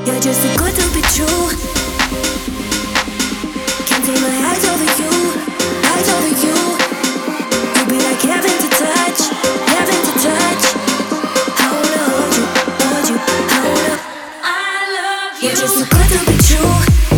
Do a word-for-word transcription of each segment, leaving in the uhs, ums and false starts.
You're just too good to be true. Can't take my eyes over you, eyes over you. You be like heaven to touch, heaven to touch. I wanna hold you, hold you, I wanna. I love you. You're just too good to be true.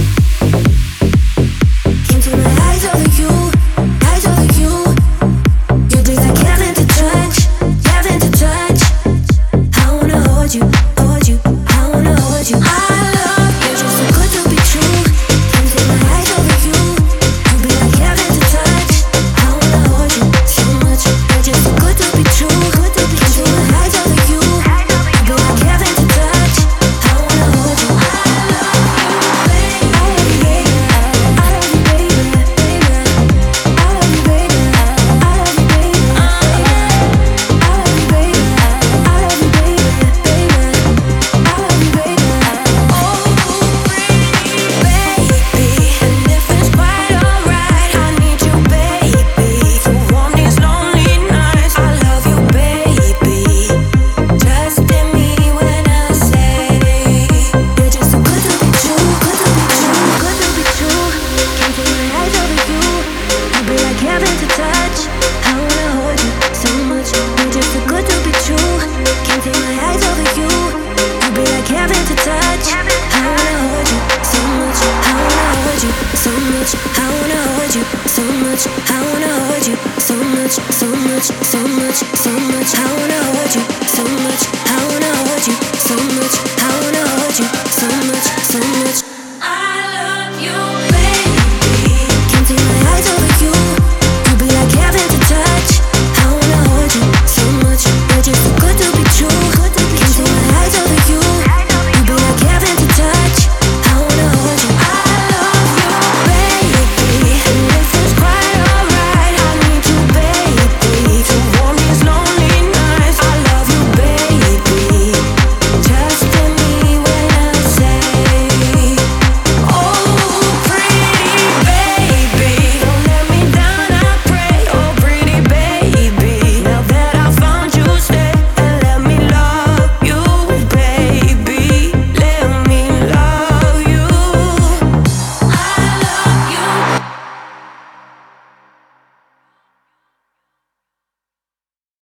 Can't take my eyes over you, eyes over you. You be like heaven to touch, heaven to touch. I wanna hold you, hold you, I wanna hold you. I love you. You're just too good to be true. Can't take my eyes over you. You be like heaven to touch. I wanna hold you so much. You're just too good to be true. Can't take my eyes over you. You be like heaven to touch. I wanna hold you. I love you, baby. I love you, baby. I love you, baby. I love you, baby. I love you, baby. I love you, baby. I love you, baby. Oh, pretty baby, and if it's quite alright, I need you, baby, to warm these lonely nights. I love you, baby. Trust in me when I say you're just too good to be true, good to be true, good to be true. Can't take my eyes over you. You be like heaven to touch. I wanna hold you so much. You're just too good to be true. Can't take my eyes over you. You be like heaven to touch. I wanna hold you so much. I wanna hold you so much. I wanna hold you so much. I wanna hold you so much, so much, so much, so much. I wanna hold you so much. I wanna hold you so much. I wanna hold you so much, so much.